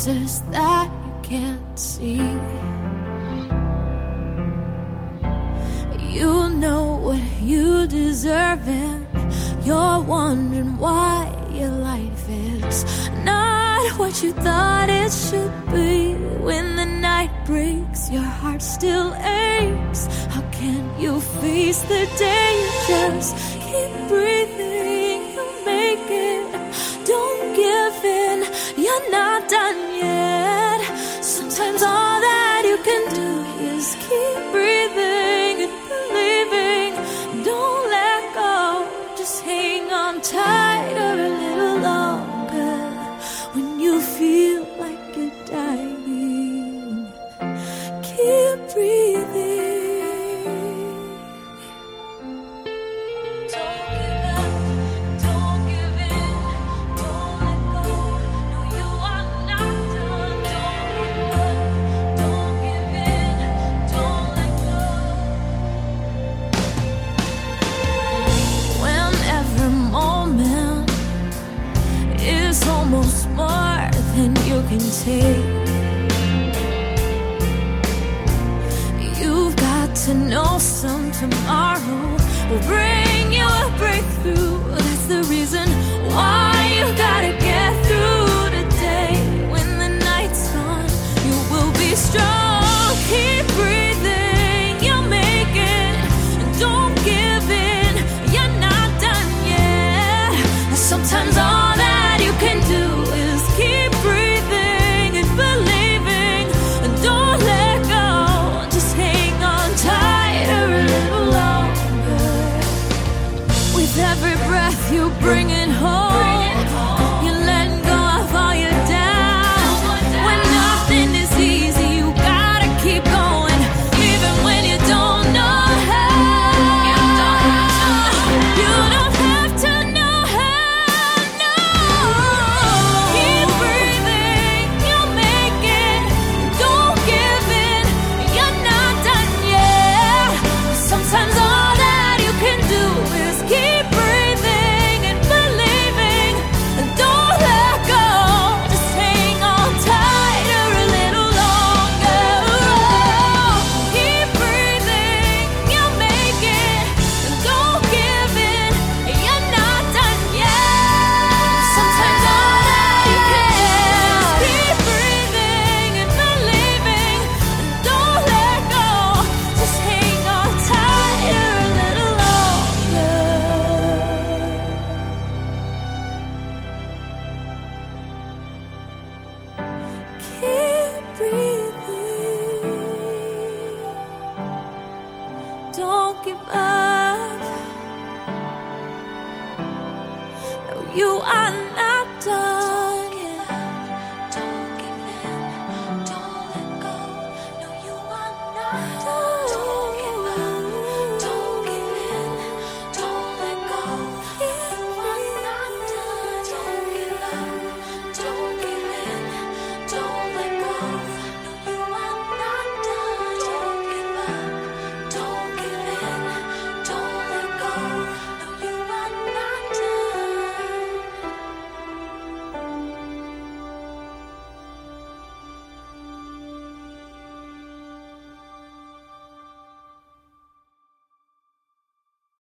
answers that you can't see. You know what you deserve, and you're wondering why your life is not what you thought it should be. When the night breaks, your heart still aches. How can you face the day? You just keep breathing, you'll make it. Don't give in, you're not done yet. Sometimes all that you can do is keep breathing and believing. Don't let go, just hang on tighter a little longer. When you feel like you're dying, keep breathing. Don't give up, don't give in, don't let go. No, you are not done. Don't give in, don't let go. When every moment is almost more than you can take, you've got to know some tomorrow will bring you a breakthrough. That's the reason why you gotta get through today. When the night's gone, you will be strong. Keep breathing, you'll make it. Don't give in, you're not done yet. Sometimes all that you can do is keep breathing and believing. And don't let go, just hang on tighter a little longer. With every breath you bring it home, you're letting go of all your doubts. When nothing is easy, you gotta keep going, even when you don't know how. You don't have to know how, no. Keep breathing, you'll make it. Don't give in, you're not done yet. Sometimes all that you can do is keep breathing and believing. And don't let go, just hang on tighter a little longer. Keep breathing, you'll make it. And don't give in, you're not done yet. Sometimes all that you can do is keep breathing and believing. And don't let go, just hang on tighter a little longer. Keep breathing. Don't give up. No, you are